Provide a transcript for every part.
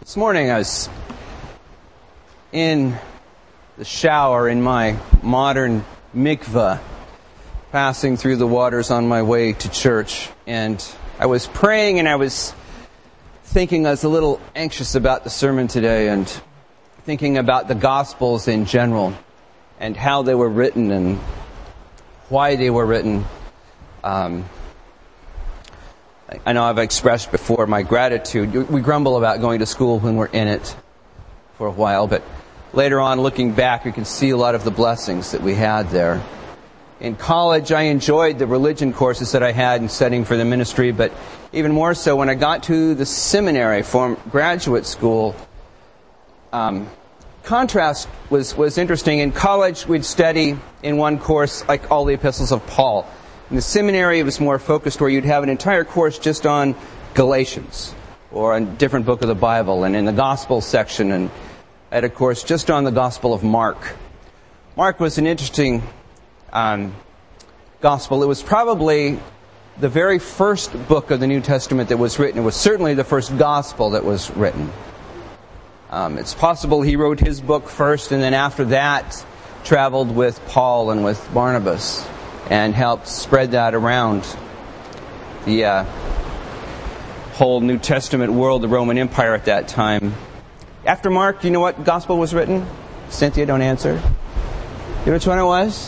This morning I was in the shower in my modern mikveh, passing through the waters on my way to church. And I was praying and I was thinking, I was a little anxious about the sermon today and thinking about the Gospels in general and how they were written and why they were written. I know I've expressed before my gratitude. We grumble about going to school when we're in it for a while, but later on, looking back, we can see a lot of the blessings that we had there. In college, I enjoyed the religion courses that I had in studying for the ministry, but even more so when I got to the seminary for graduate school, contrast was interesting. In college, we'd study in one course like all the epistles of Paul. In the seminary, it was more focused where you'd have an entire course just on Galatians or a different book of the Bible. And in the Gospel section, and I had a course just on the Gospel of Mark. Mark was an interesting Gospel. It was probably the very first book of the New Testament that was written. It was certainly the first Gospel that was written. It's possible he wrote his book first and then after that traveled with Paul and with Barnabas and helped spread that around the whole New Testament world, the Roman Empire at that time. After Mark, do you know what gospel was written? Cynthia, don't answer. You know which one it was?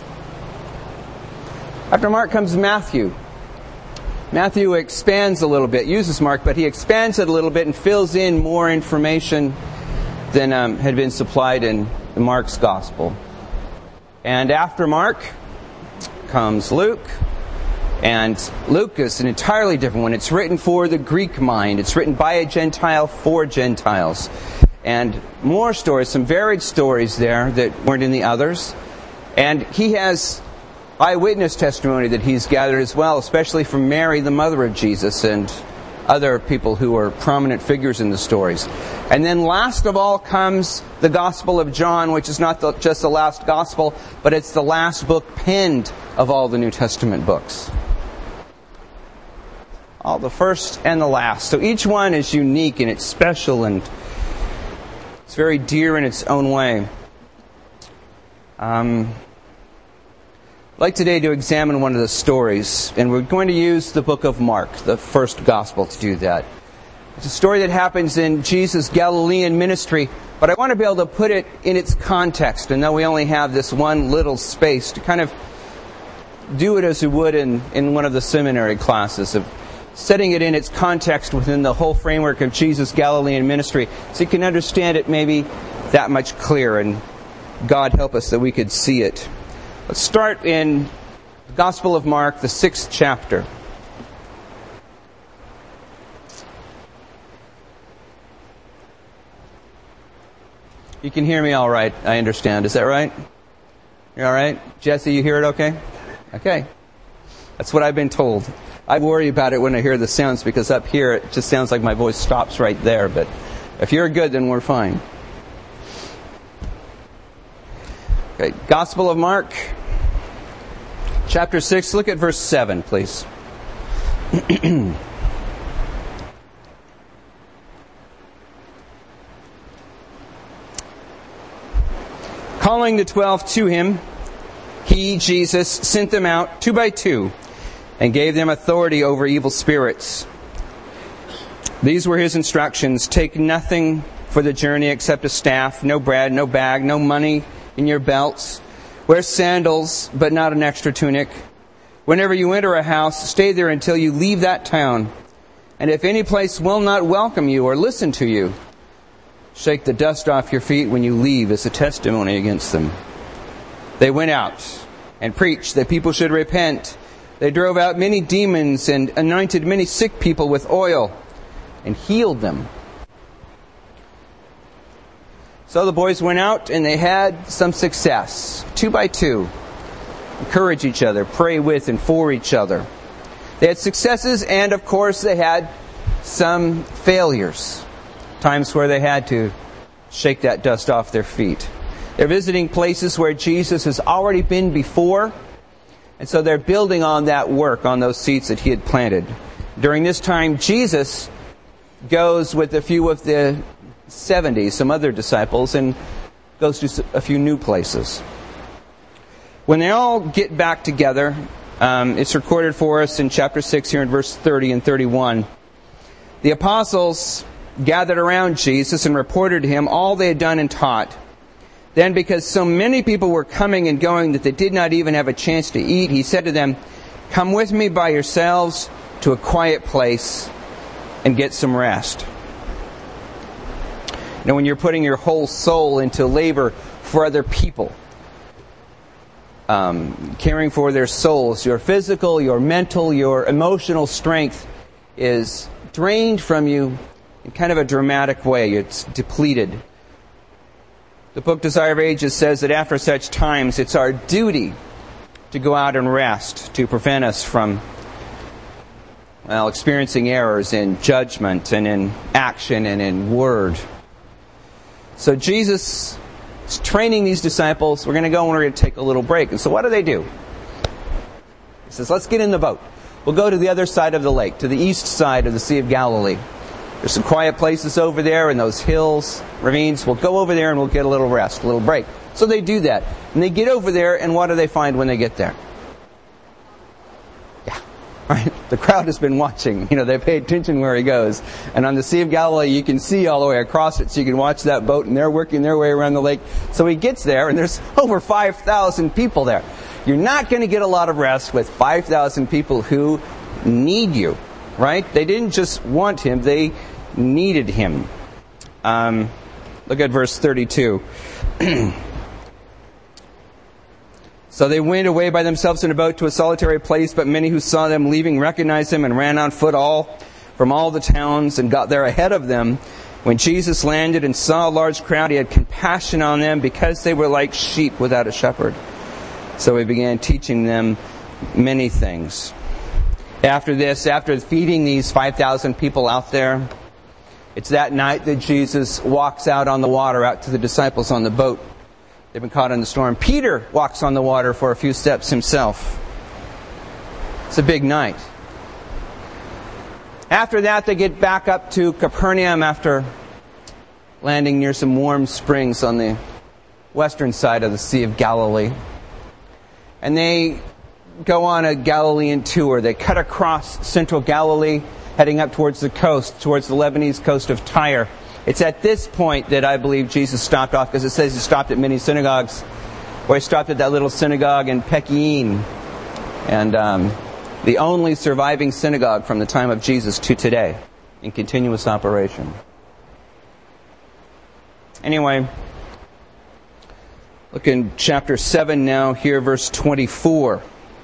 After Mark comes Matthew. Matthew expands a little bit, uses Mark, but he expands it a little bit and fills in more information than had been supplied in Mark's gospel. And after Mark comes Luke, and Luke is an entirely different one. It's written for the Greek mind. It's written by a Gentile for Gentiles. And more stories, some varied stories there that weren't in the others. And he has eyewitness testimony that he's gathered as well, especially from Mary, the mother of Jesus, and other people who are prominent figures in the stories. And then last of all comes the Gospel of John, which is not just the last Gospel, but it's the last book penned of all the New Testament books. All the first and the last. So each one is unique and it's special and it's very dear in its own way. I'd like today to examine one of the stories, and we're going to use the book of Mark, the first gospel, to do that. It's a story that happens in Jesus' Galilean ministry, but I want to be able to put it in its context, and though we only have this one little space, to kind of do it as we would in one of the seminary classes, of setting it in its context within the whole framework of Jesus' Galilean ministry, so you can understand it maybe that much clearer, and God help us that we could see it. Let's start in the Gospel of Mark, the 6th chapter. You can hear me all right, I understand. Is that right? You all right? Jesse, you hear it okay? Okay. That's what I've been told. I worry about it when I hear the sounds because up here it just sounds like my voice stops right there. But if you're good, then we're fine. Okay, Gospel of Mark, chapter 6. Look at verse 7, please. Calling the 12 to him, he, Jesus, sent them out 2 by 2 and gave them authority over evil spirits. These were his instructions. Take nothing for the journey except a staff, no bread, no bag, no money in your belts. Wear sandals, but not an extra tunic. Whenever you enter a house, stay there until you leave that town. And if any place will not welcome you or listen to you, shake the dust off your feet when you leave as a testimony against them. They went out and preached that people should repent. They drove out many demons and anointed many sick people with oil and healed them. So the boys went out and they had some success. 2 by 2. Encourage each other, pray with and for each other. They had successes and of course they had some failures. Times where they had to shake that dust off their feet. They're visiting places where Jesus has already been before. And so they're building on that work, on those seeds that he had planted. During this time, Jesus goes with a few of the 70, some other disciples, and goes to a few new places. When they all get back together, it's recorded for us in chapter 6 here in verse 30 and 31. The apostles gathered around Jesus and reported to him all they had done and taught. Then, because so many people were coming and going that they did not even have a chance to eat, he said to them, "Come with me by yourselves to a quiet place and get some rest." Now, when you're putting your whole soul into labor for other people, caring for their souls, your physical, your mental, your emotional strength is drained from you in kind of a dramatic way. It's depleted. The book Desire of Ages says that after such times, it's our duty to go out and rest, to prevent us from experiencing errors in judgment and in action and in word. So Jesus is training these disciples. We're going to go and we're going to take a little break. And so what do? He says, let's get in the boat. We'll go to the other side of the lake, to the east side of the Sea of Galilee. There's some quiet places over there in those hills, ravines. We'll go over there and we'll get a little rest, a little break. So they do that. And they get over there, and what do they find when they get there? Yeah, right? The crowd has been watching. They pay attention where he goes. And on the Sea of Galilee, you can see all the way across it, so you can watch that boat, and they're working their way around the lake. So he gets there, and there's over 5,000 people there. You're not going to get a lot of rest with 5,000 people who need you, right? They didn't just want him, they needed him. Look at verse 32. So they went away by themselves in a boat to a solitary place, but many who saw them leaving recognized him and ran on foot from all the towns and got there ahead of them. When Jesus landed and saw a large crowd, he had compassion on them because they were like sheep without a shepherd. So he began teaching them many things. After this, after feeding these 5,000 people out there, it's that night that Jesus walks out on the water, out to the disciples on the boat. They've been caught in the storm. Peter walks on the water for a few steps himself. It's a big night. After that, they get back up to Capernaum after landing near some warm springs on the western side of the Sea of Galilee. And they go on a Galilean tour. They cut across central Galilee, heading up towards the coast, towards the Lebanese coast of Tyre. It's at this point that I believe Jesus stopped off, because it says he stopped at many synagogues. Or he stopped at that little synagogue in Pekin, and the only surviving synagogue from the time of Jesus to today, in continuous operation. Anyway, look in chapter 7 now, here, verse 24.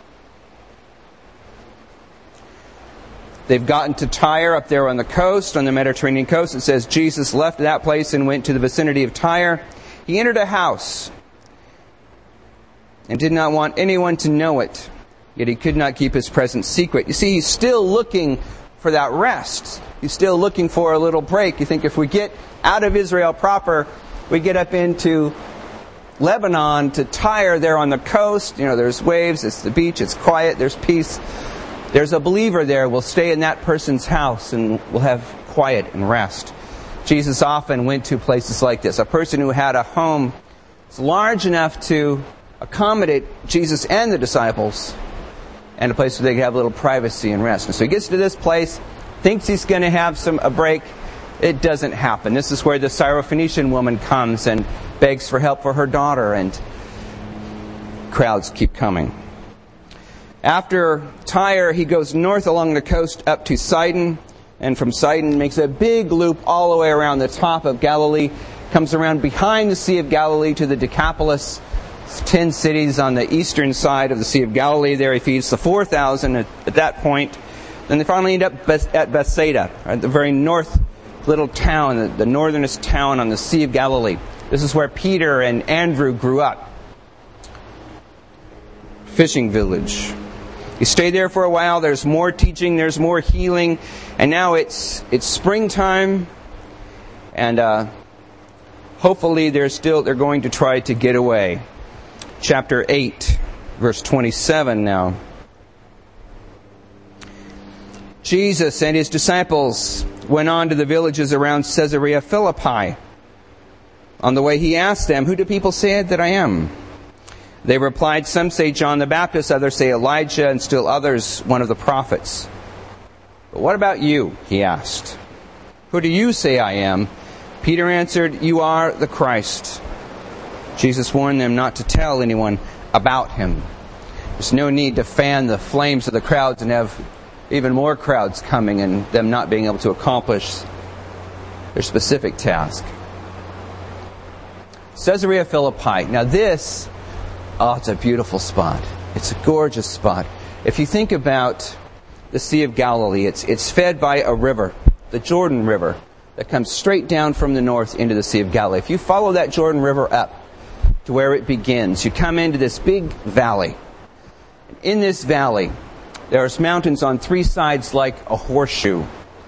They've gotten to Tyre up there on the coast, on the Mediterranean coast. It says Jesus left that place and went to the vicinity of Tyre. He entered a house and did not want anyone to know it. Yet he could not keep his presence secret. You see, he's still looking for that rest. He's still looking for a little break. You think if we get out of Israel proper, we get up into Lebanon to Tyre there on the coast. There's waves, it's the beach, it's quiet, there's peace. There's a believer there. We'll stay in that person's house and we'll have quiet and rest. Jesus often went to places like this. A person who had a home that's large enough to accommodate Jesus and the disciples, and a place where they could have a little privacy and rest. And so he gets to this place, thinks he's going to have a break. It doesn't happen. This is where the Syrophoenician woman comes and begs for help for her daughter, and crowds keep coming. After Tyre, he goes north along the coast up to Sidon, and from Sidon makes a big loop all the way around the top of Galilee, comes around behind the Sea of Galilee to the Decapolis. It's 10 cities on the eastern side of the Sea of Galilee. There he feeds the 4,000 at that point. Then they finally end up at Bethsaida, at the very north little town, the northernest town on the Sea of Galilee. This is where Peter and Andrew grew up. Fishing village. You stay there for a while. There's more teaching. There's more healing. And now it's springtime. And hopefully they're going to try to get away. Chapter 8, verse 27 now. Jesus and his disciples went on to the villages around Caesarea Philippi. On the way he asked them, "Who do people say that I am?" They replied, "Some say John the Baptist, others say Elijah, and still others one of the prophets." "But what about you?" he asked. "Who do you say I am?" Peter answered, "You are the Christ." Jesus warned them not to tell anyone about him. There's no need to fan the flames of the crowds and have even more crowds coming and them not being able to accomplish their specific task. Caesarea Philippi. Now this, it's a beautiful spot. It's a gorgeous spot. If you think about the Sea of Galilee, it's fed by a river, the Jordan River, that comes straight down from the north into the Sea of Galilee. If you follow that Jordan River up to where it begins, you come into this big valley. In this valley, there's mountains on three sides like a horseshoe.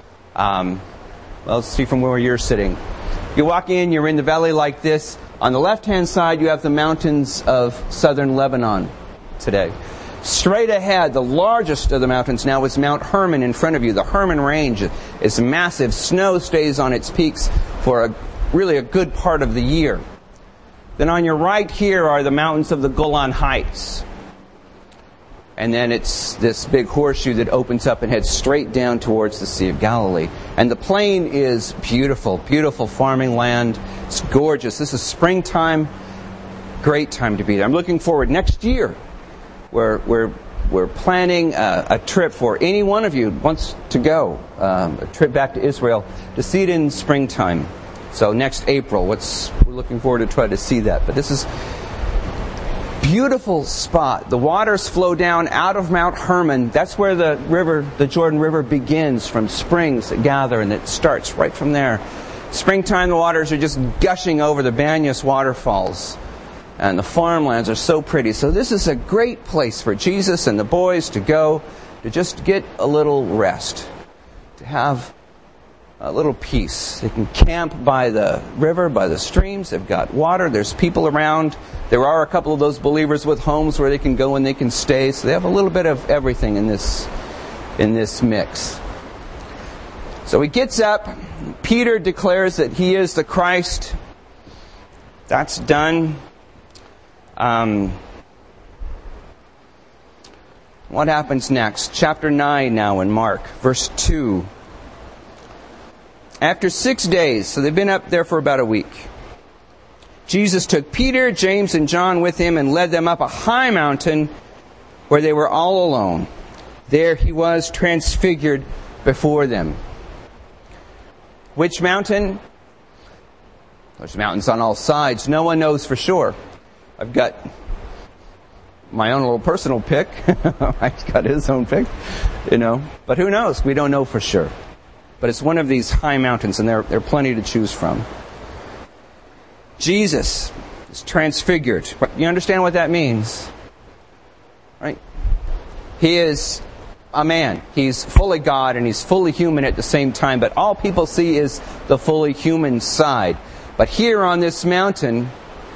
Let's see from where you're sitting. You walk in, you're in the valley like this. On the left-hand side, you have the mountains of southern Lebanon today. Straight ahead, the largest of the mountains now is Mount Hermon in front of you. The Hermon Range is massive. Snow stays on its peaks for really a good part of the year. Then on your right here are the mountains of the Golan Heights. And then it's this big horseshoe that opens up and heads straight down towards the Sea of Galilee. And the plain is beautiful, beautiful farming land. It's gorgeous. This is springtime. Great time to be there. I'm looking forward next year. We're planning a trip for any one of you who wants to go, a trip back to Israel to see it in springtime. So next April, we're looking forward to try to see that. But this is beautiful spot. The waters flow down out of Mount Hermon. That's where the Jordan River begins, from springs that gather, and it starts right from there. Springtime, the waters are just gushing over the Banyas waterfalls. And the farmlands are so pretty. So this is a great place for Jesus and the boys to go, to just get a little rest, to have a little peace. They can camp by the river, by the streams. They've got water. There's people around. There are a couple of those believers with homes where they can go and they can stay. So they have a little bit of everything in this mix. So he gets up. Peter declares that he is the Christ. That's done. What happens next? Chapter 9 now in Mark, verse 2. After 6 days, so they've been up there for about a week, Jesus took Peter, James, and John with him and led them up a high mountain where they were all alone. There he was transfigured before them. Which mountain? There's mountains on all sides. No one knows for sure. I've got my own little personal pick. Mike's got his own pick, But who knows? We don't know for sure. But it's one of these high mountains, and there are plenty to choose from. Jesus is transfigured. You understand what that means? Right? He is a man. He's fully God, and he's fully human at the same time. But all people see is the fully human side. But here on this mountain,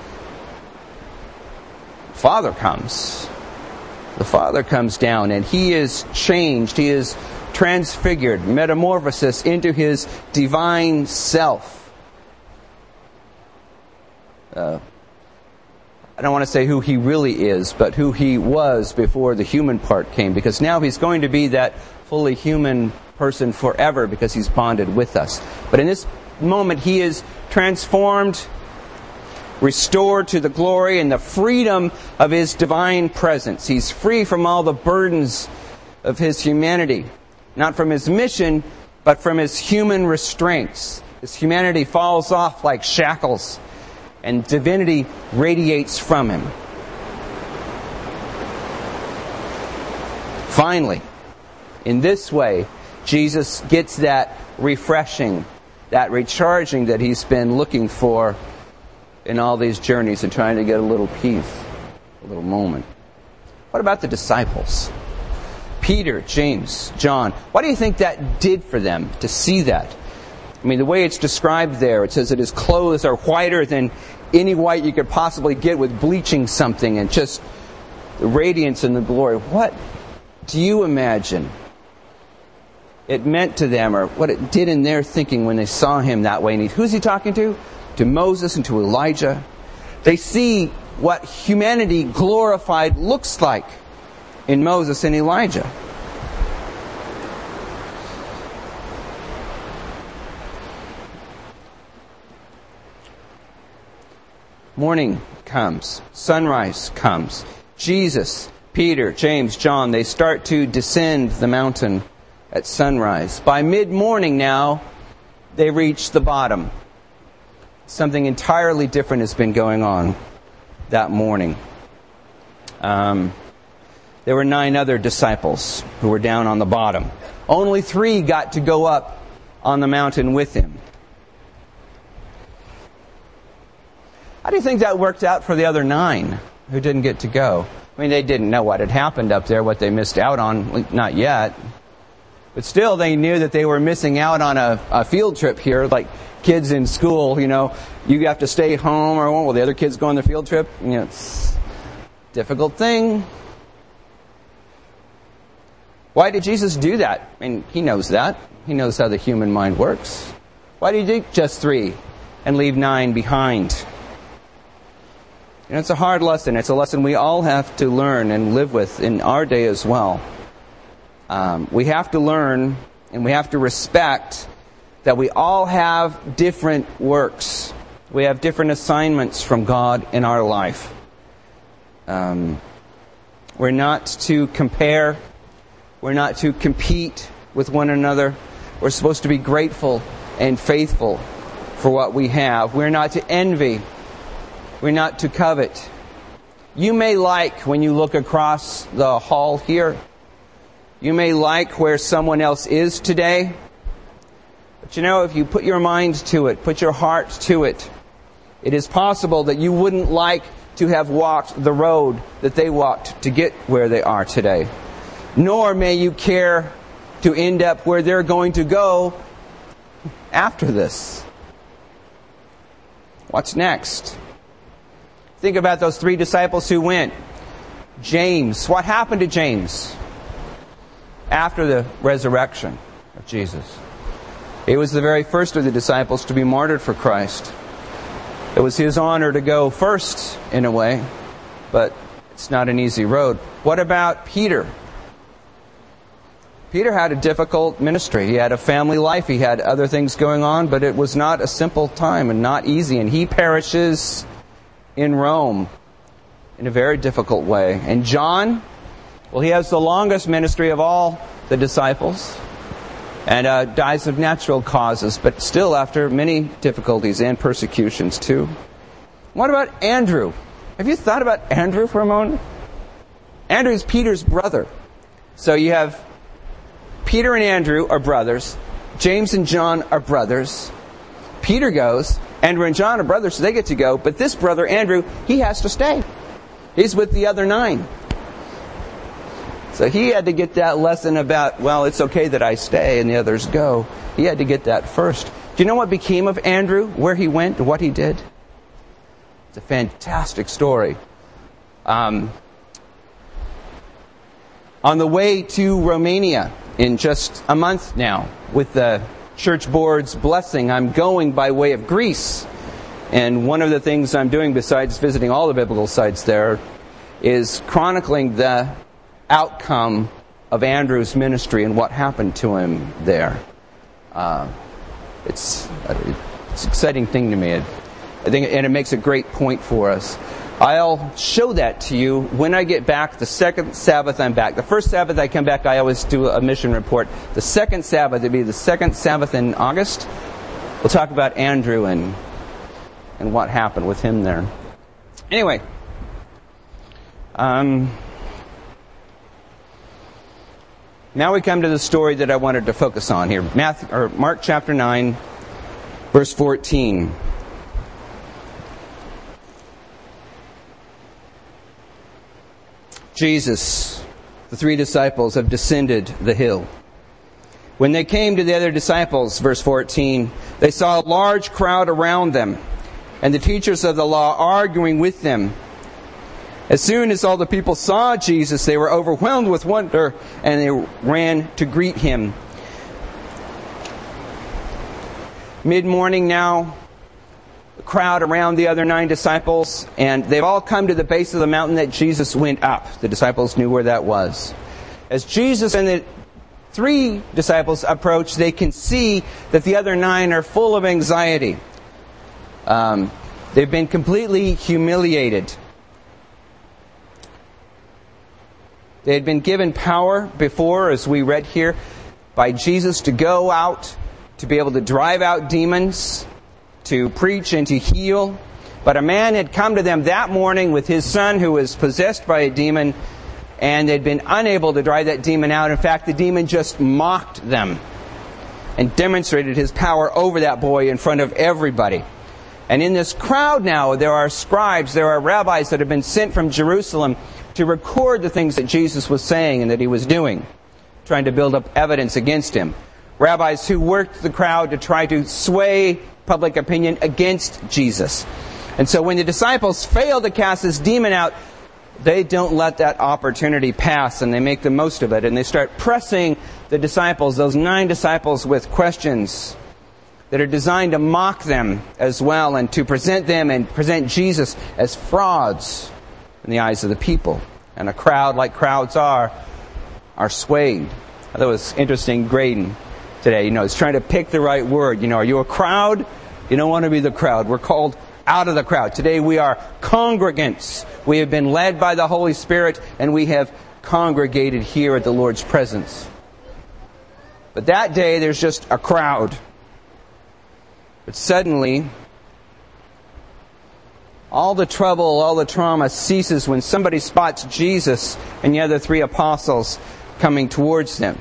Father comes. The Father comes down, and he is changed. He is transfigured, metamorphosis into his divine self. I don't want to say who he really is, but who he was before the human part came, because now he's going to be that fully human person forever because he's bonded with us. But in this moment, he is transformed, restored to the glory and the freedom of his divine presence. He's free from all the burdens of his humanity. Not from his mission, but from his human restraints. His humanity falls off like shackles, and divinity radiates from him. Finally, in this way, Jesus gets that refreshing, that recharging that he's been looking for in all these journeys and trying to get a little peace, a little moment. What about the disciples? Peter, James, John. What do you think that did for them to see that? I mean, the way it's described there, it says that his clothes are whiter than any white you could possibly get with bleaching something, and just the radiance and the glory. What do you imagine it meant to them or what it did in their thinking when they saw him that way. And who's he talking to? To Moses and to Elijah. They see what humanity glorified looks like in Moses and Elijah. Morning comes. Sunrise comes. Jesus, Peter, James, John, they start to descend the mountain at sunrise. By mid-morning now, they reach the bottom. Something entirely different has been going on that morning. There were 9 other disciples who were down on the bottom. Only 3 got to go up on the mountain with him. How do you think that worked out for the other 9 who didn't get to go? I mean, they didn't know what had happened up there, what they missed out on, not yet. But still, they knew that they were missing out on a field trip here, like kids in school, you have to stay home, or well, the other kids go on the field trip. It's a difficult thing. Why did Jesus do that? I mean, he knows that. He knows how the human mind works. Why did he do just 3 and leave 9 behind? It's a hard lesson. It's a lesson we all have to learn and live with in our day as well. We have to learn and we have to respect that we all have different works. We have different assignments from God in our life. We're not to compare. We're not to compete with one another. We're supposed to be grateful and faithful for what we have. We're not to envy. We're not to covet. You may like, when you look across the hall here, you may like where someone else is today. But if you put your mind to it, put your heart to it, it is possible that you wouldn't like to have walked the road that they walked to get where they are today. Nor may you care to end up where they're going to go after this. What's next? Think about those 3 disciples who went. James. What happened to James after the resurrection of Jesus? He was the very first of the disciples to be martyred for Christ. It was his honor to go first, in a way, but it's not an easy road. What about Peter? Peter had a difficult ministry. He had a family life. He had other things going on, but it was not a simple time and not easy. And he perishes in Rome in a very difficult way. And John, well, he has the longest ministry of all the disciples and dies of natural causes, but still after many difficulties and persecutions too. What about Andrew? Have you thought about Andrew for a moment? Andrew is Peter's brother. So you have Peter and Andrew are brothers. James and John are brothers. Peter goes. Andrew and John are brothers, so they get to go. But this brother, Andrew, he has to stay. He's with the other 9. So he had to get that lesson about, well, it's okay that I stay and the others go. He had to get that first. Do you know what became of Andrew? Where he went? What he did? It's a fantastic story. On the way to Romania in just a month now, with the church board's blessing, I'm going by way of Greece. And one of the things I'm doing besides visiting all the biblical sites there is chronicling the outcome of Andrew's ministry and what happened to him there. It's an exciting thing to me. I think, and it makes a great point for us. I'll show that to you when I get back. The second Sabbath I'm back. The first Sabbath I come back, I always do a mission report. The second Sabbath, it'll be the second Sabbath in August. We'll talk about Andrew and what happened with him there. Anyway, now we come to the story that I wanted to focus on here. Mark chapter 9, verse 14. Jesus, the 3 disciples, have descended the hill. When they came to the other disciples, verse 14, they saw a large crowd around them, and the teachers of the law arguing with them. As soon as all the people saw Jesus, they were overwhelmed with wonder, and they ran to greet him. mid-morning now, the crowd around the other 9 disciples, and they've all come to the base of the mountain that Jesus went up. The disciples knew where that was. As Jesus and the 3 disciples approach, they can see that the other 9 are full of anxiety. They've been completely humiliated. They had been given power before, as we read here, by Jesus to go out, to be able to drive out demons, to preach and to heal. But a man had come to them that morning with his son who was possessed by a demon, and they'd been unable to drive that demon out. In fact, the demon just mocked them and demonstrated his power over that boy in front of everybody. And in this crowd now, there are scribes, there are rabbis that have been sent from Jerusalem to record the things that Jesus was saying and that he was doing, trying to build up evidence against him. Rabbis who worked the crowd to try to sway public opinion against Jesus. And so when the disciples fail to cast this demon out, they don't let that opportunity pass, and they make the most of it. And they start pressing the disciples, those 9 disciples, with questions that are designed to mock them as well, and to present them and present Jesus as frauds in the eyes of the people. And a crowd, like crowds are swayed. I thought it was interesting grading today. It's trying to pick the right word. Are you a crowd? You don't want to be the crowd. We're called out of the crowd. Today we are congregants. We have been led by the Holy Spirit, and we have congregated here at the Lord's presence. But that day there's just a crowd. But suddenly, all the trouble, all the trauma ceases when somebody spots Jesus and the other 3 apostles coming towards them.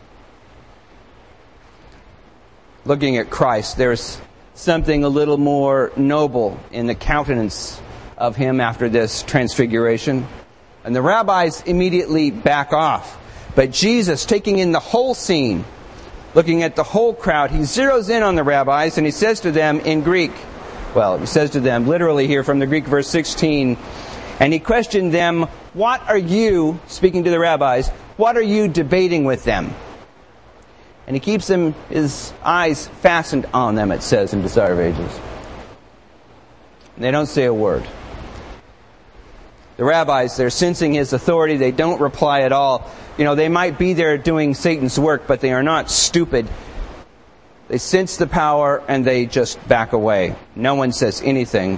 Looking at Christ, there's something a little more noble in the countenance of him after this transfiguration. And the rabbis immediately back off. But Jesus, taking in the whole scene, looking at the whole crowd, he zeroes in on the rabbis and he says to them in Greek, he says to them literally here from the Greek verse 16, and he questioned them, what are you, speaking to the rabbis, what are you debating with them? And he keeps his eyes fastened on them, it says in Desire of Ages. And they don't say a word. The rabbis, they're sensing his authority. They don't reply at all. They might be there doing Satan's work, but they are not stupid. They sense the power and they just back away. No one says anything.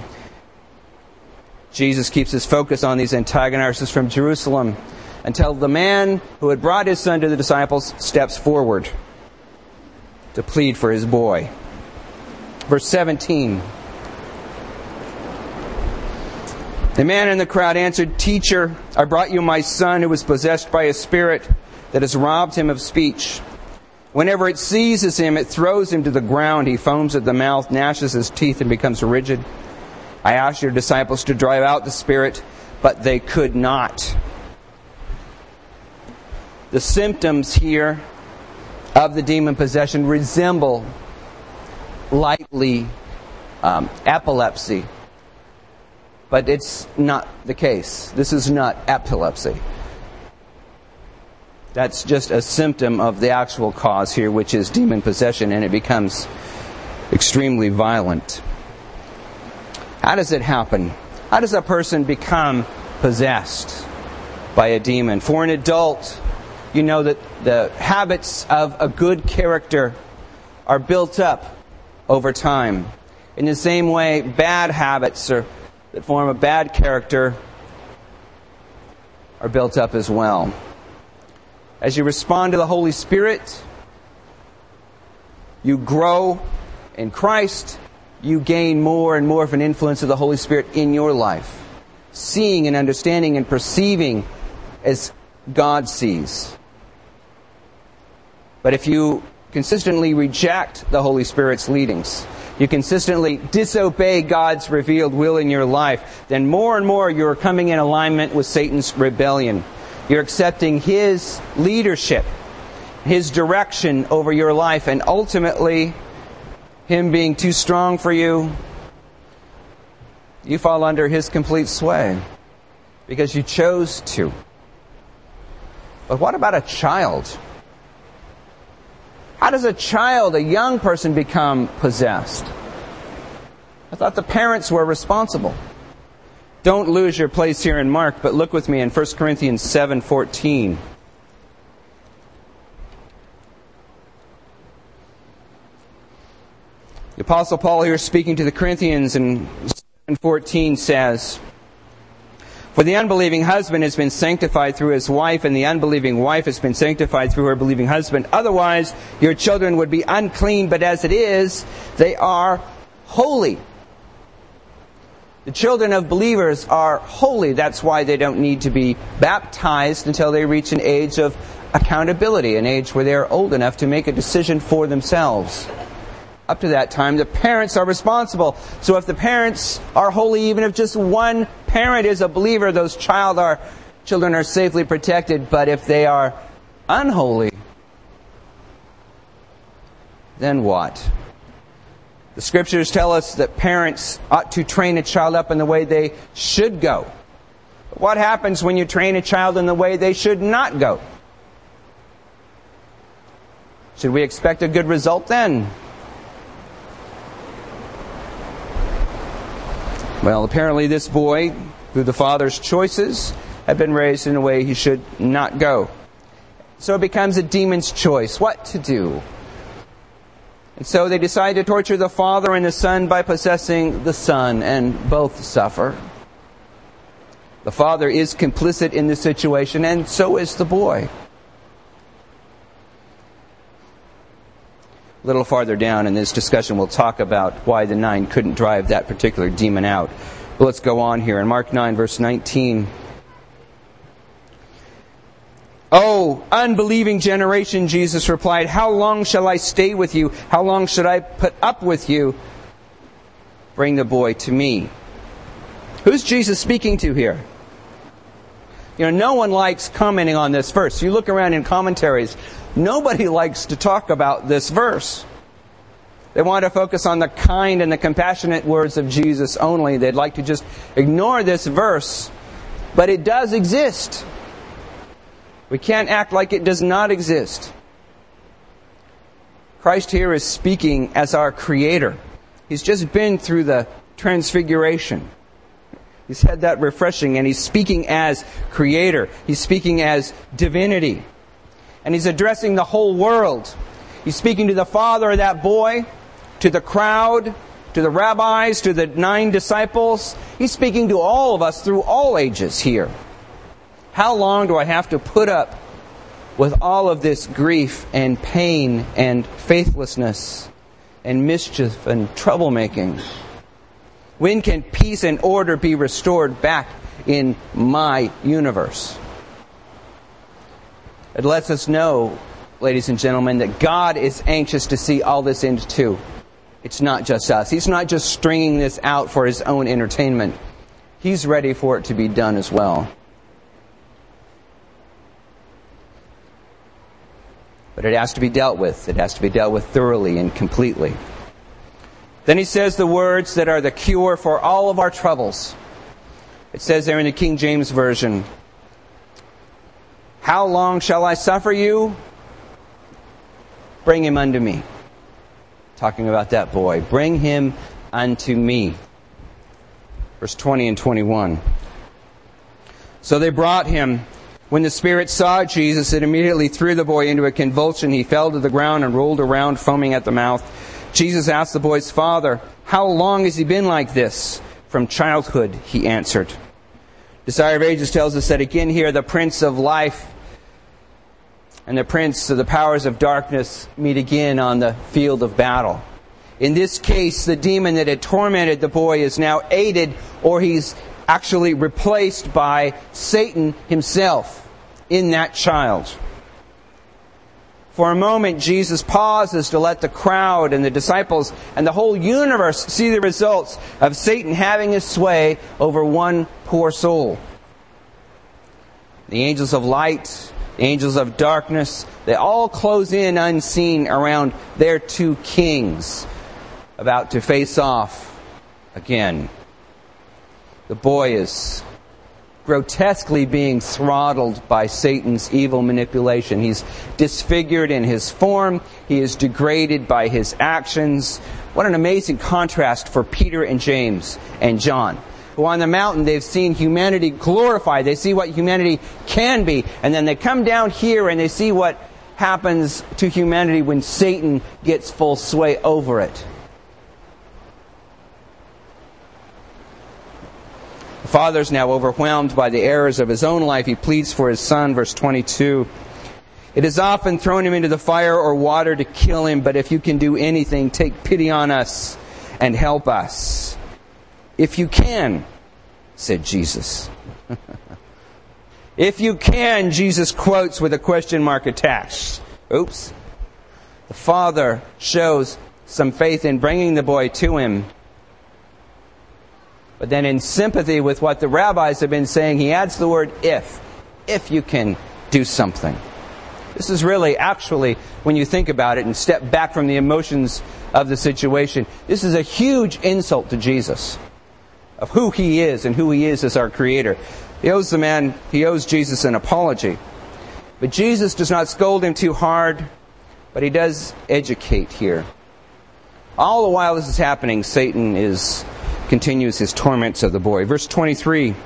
Jesus keeps his focus on these antagonists from Jerusalem until the man who had brought his son to the disciples steps forward to plead for his boy. Verse 17. The man in the crowd answered, Teacher, I brought you my son who was possessed by a spirit that has robbed him of speech. Whenever it seizes him, it throws him to the ground. He foams at the mouth, gnashes his teeth, and becomes rigid. I asked your disciples to drive out the spirit, but they could not. The symptoms here of the demon possession resemble lightly epilepsy. But it's not the case. This is not epilepsy. That's just a symptom of the actual cause here, which is demon possession, and it becomes extremely violent. How does it happen? How does a person become possessed by a demon? For an adult, you know that the habits of a good character are built up over time. In the same way, bad habits that form a bad character are built up as well. As you respond to the Holy Spirit, you grow in Christ, you gain more and more of an influence of the Holy Spirit in your life, seeing and understanding and perceiving as God sees. But if you consistently reject the Holy Spirit's leadings, you consistently disobey God's revealed will in your life, then more and more you're coming in alignment with Satan's rebellion. You're accepting his leadership, his direction over your life, and ultimately, him being too strong for you, you fall under his complete sway because you chose to. But what about a child? How does a child, a young person, become possessed? I thought the parents were responsible. Don't lose your place here in Mark, but look with me in 1 Corinthians 7:14. The Apostle Paul here speaking to the Corinthians in 7:14 says, "For the unbelieving husband has been sanctified through his wife, and the unbelieving wife has been sanctified through her believing husband. Otherwise, your children would be unclean, but as it is, they are holy." The children of believers are holy. That's why they don't need to be baptized until they reach an age of accountability, an age where they are old enough to make a decision for themselves. Up to that time, the parents are responsible. So if the parents are holy, even if just one parent is a believer, those children are safely protected. But if they are unholy, then what? The Scriptures tell us that parents ought to train a child up in the way they should go. But what happens when you train a child in the way they should not go? Should we expect a good result then? Well, apparently this boy, through the father's choices, had been raised in a way he should not go. So it becomes a demon's choice what to do. And so they decide to torture the father and the son by possessing the son, and both suffer. The father is complicit in this situation, and so is the boy. A little farther down in this discussion, we'll talk about why the 9 couldn't drive that particular demon out. But let's go on here in Mark 9, verse 19. "O unbelieving generation," Jesus replied, "how long shall I stay with you? How long should I put up with you? Bring the boy to me." Who's Jesus speaking to here? No one likes commenting on this verse. You look around in commentaries, nobody likes to talk about this verse. They want to focus on the kind and the compassionate words of Jesus only. They'd like to just ignore this verse. But it does exist. We can't act like it does not exist. Christ here is speaking as our Creator. He's just been through the transfiguration. He's had that refreshing, and He's speaking as Creator. He's speaking as divinity. And He's addressing the whole world. He's speaking to the father of that boy, to the crowd, to the rabbis, to the 9 disciples. He's speaking to all of us through all ages here. How long do I have to put up with all of this grief and pain and faithlessness and mischief and troublemaking? When can peace and order be restored back in my universe? It lets us know, ladies and gentlemen, that God is anxious to see all this end too. It's not just us. He's not just stringing this out for His own entertainment. He's ready for it to be done as well. But it has to be dealt with. It has to be dealt with thoroughly and completely. Then He says the words that are the cure for all of our troubles. It says there in the King James Version, "How long shall I suffer you? Bring him unto me." Talking about that boy. Bring him unto me. Verse 20 and 21. "So they brought him. When the spirit saw Jesus, it immediately threw the boy into a convulsion. He fell to the ground and rolled around, foaming at the mouth. Jesus asked the boy's father, 'How long has he been like this?' 'From childhood,' he answered." Desire of Ages tells us that again here the Prince of Life and the Prince of the powers of darkness meet again on the field of battle. In this case, the demon that had tormented the boy is now aided, or he's actually replaced by Satan himself in that child. For a moment, Jesus pauses to let the crowd and the disciples and the whole universe see the results of Satan having his sway over one poor soul. The angels of light, the angels of darkness, they all close in unseen around their 2 kings about to face off again. The boy is grotesquely being throttled by Satan's evil manipulation. He's disfigured in his form. He is degraded by his actions. What an amazing contrast for Peter and James and John, who on the mountain they've seen humanity glorified. They see what humanity can be. And then they come down here and they see what happens to humanity when Satan gets full sway over it. The father's now overwhelmed by the errors of his own life. He pleads for his son, verse 22. It has often thrown him into the fire or water to kill him, but if you can do anything, take pity on us and help us. If you can, said Jesus. If you can, Jesus quotes with a question mark attached. Oops. The father shows some faith in bringing the boy to him. But then in sympathy with what the rabbis have been saying, he adds the word if. If you can do something. This is really, actually, when you think about it and step back from the emotions of the situation, this is a huge insult to Jesus, of who he is and who he is as our Creator. He owes Jesus an apology. But Jesus does not scold him too hard, but he does educate here. All the while this is happening, Satan continues his torments of the boy. Verse 23.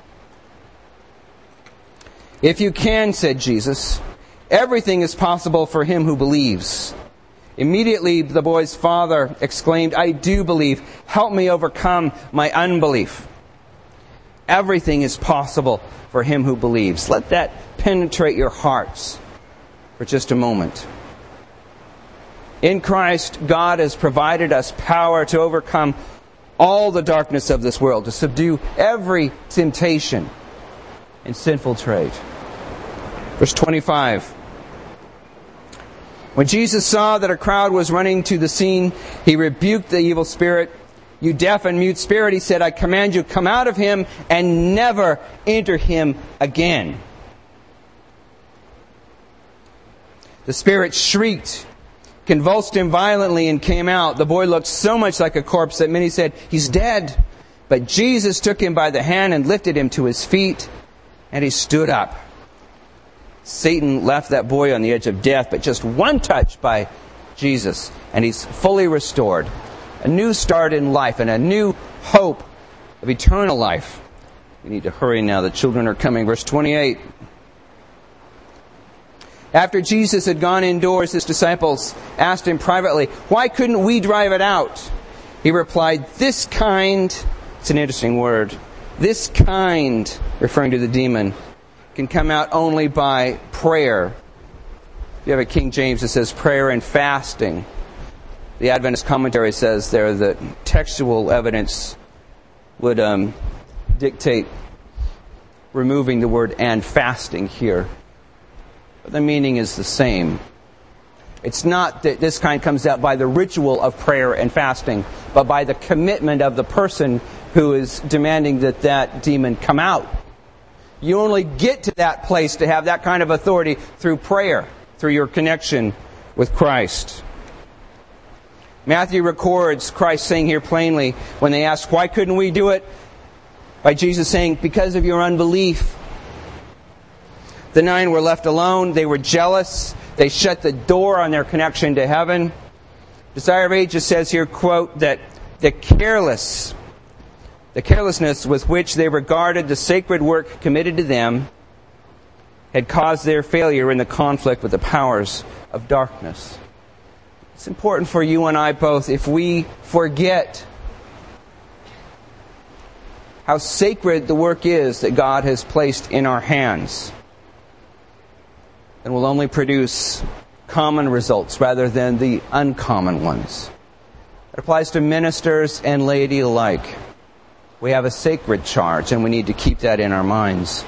If you can, said Jesus, everything is possible for him who believes. Immediately the boy's father exclaimed, I do believe. Help me overcome my unbelief. Everything is possible for him who believes. Let that penetrate your hearts for just a moment. In Christ, God has provided us power to overcome all the darkness of this world, to subdue every temptation and sinful trait. Verse 25. When Jesus saw that a crowd was running to the scene, he rebuked the evil spirit. You deaf and mute spirit, he said, I command you, come out of him and never enter him again. The spirit shrieked, convulsed him violently, and came out. The boy looked so much like a corpse that many said, he's dead. But Jesus took him by the hand and lifted him to his feet, and he stood up. Satan left that boy on the edge of death, but just one touch by Jesus, and he's fully restored. A new start in life and a new hope of eternal life. We need to hurry now. The children are coming. Verse 28. After Jesus had gone indoors, his disciples asked him privately, why couldn't we drive it out? He replied, this kind, it's an interesting word, this kind, referring to the demon, can come out only by prayer. If you have a King James, it says prayer and fasting. The Adventist commentary says there that textual evidence would dictate removing the word and fasting here. But the meaning is the same. It's not that this kind comes out by the ritual of prayer and fasting, but by the commitment of the person who is demanding that that demon come out. You only get to that place to have that kind of authority through prayer, through your connection with Christ. Matthew records Christ saying here plainly, when they ask, why couldn't we do it? By Jesus saying, because of your unbelief. The 9 were left alone. They were jealous. They shut the door on their connection to heaven. Desire of Ages says here, quote, that the carelessness with which they regarded the sacred work committed to them had caused their failure in the conflict with the powers of darkness. It's important for you and I both, if we forget how sacred the work is that God has placed in our hands, then we'll only produce common results rather than the uncommon ones. It applies to ministers and laity alike. We have a sacred charge, and we need to keep that in our minds.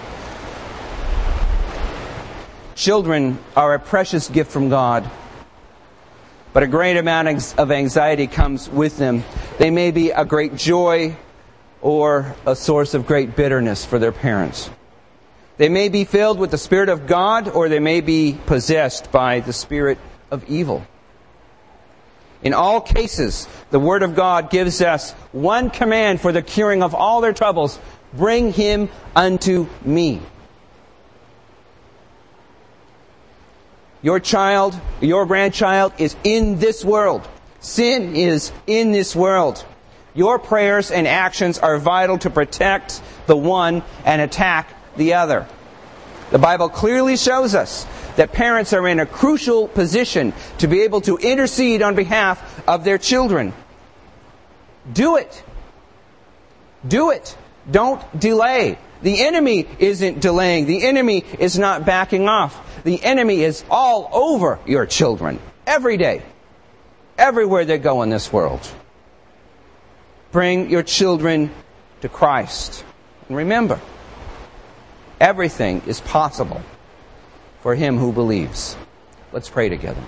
Children are a precious gift from God, but a great amount of anxiety comes with them. They may be a great joy or a source of great bitterness for their parents. They may be filled with the Spirit of God, or they may be possessed by the spirit of evil. In all cases, the Word of God gives us one command for the curing of all their troubles. Bring him unto me. Your child, your grandchild is in this world. Sin is in this world. Your prayers and actions are vital to protect the one and attack the other. The Bible clearly shows us that parents are in a crucial position to be able to intercede on behalf of their children. Do it. Do it. Don't delay. The enemy isn't delaying. The enemy is not backing off. The enemy is all over your children every day, everywhere they go in this world. Bring your children to Christ. And remember, everything is possible for him who believes. Let's pray together.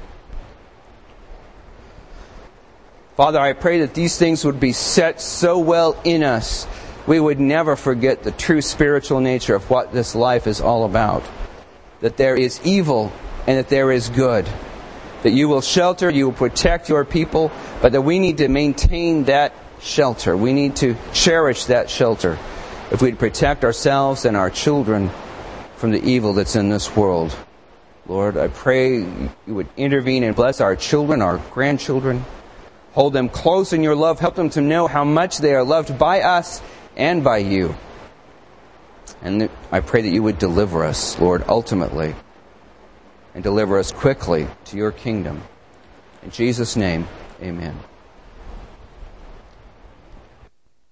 Father, I pray that these things would be set so well in us, we would never forget the true spiritual nature of what this life is all about. That there is evil and that there is good. That you will shelter, you will protect your people, but that we need to maintain that shelter. We need to cherish that shelter if we'd protect ourselves and our children from the evil that's in this world. Lord, I pray you would intervene and bless our children, our grandchildren. Hold them close in your love. Help them to know how much they are loved by us and by you. And I pray that you would deliver us, Lord, ultimately, and deliver us quickly to your kingdom. In Jesus' name, amen.